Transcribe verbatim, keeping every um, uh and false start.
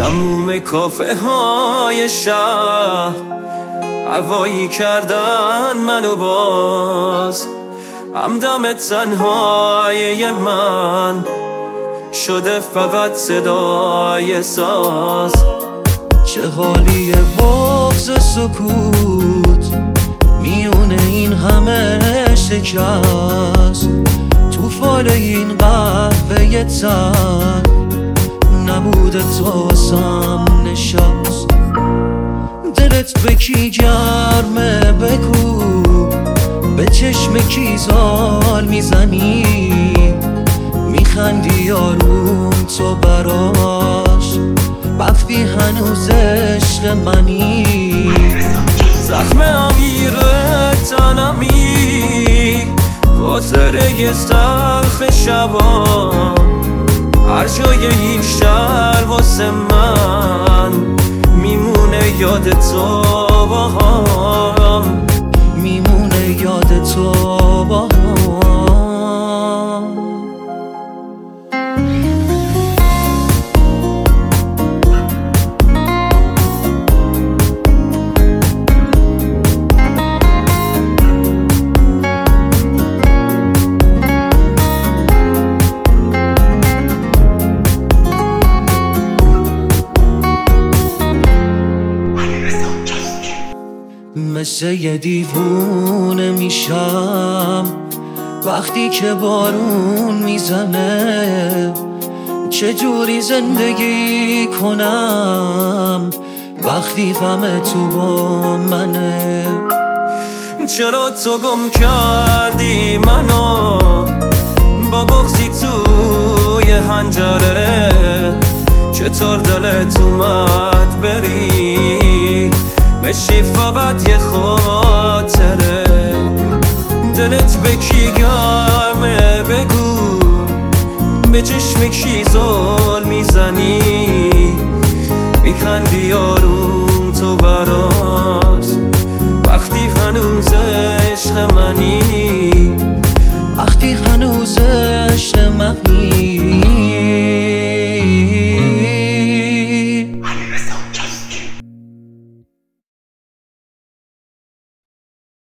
تموم کافه های شهر هوایی کردن منو باز، همدم تنهای من شده فقط صدای ساز. چه حالیه بغض سکوت میونه این همه شکست، تو فال این قهوه تن نبوده تو واسم نشست. دلت به کی گرمه بگو، به چشم کی زال میزنی، میخندی یارون تو براش وقتی هنوز عشق منی. زخم امیر تنمی خاطره سخت شبان، هر جای این شهر واسه من میمونه یاد تو با هم، میمونه یاد تو با هم. مثل یه دیوونه میشم وقتی که بارون میزنه، چجوری زندگی کنم وقتی غم تو با منه. چرا تو گم کردی منو با بغضی توی حنجره، چطور دلت اومد بری بشی فقط یه خاطره. دلت به کی گرمه بگو، به چشم کی زل میزنی، میخندی یارون تو براش وقتی هنوز عشق منی، وقتی هنوز عشق منی.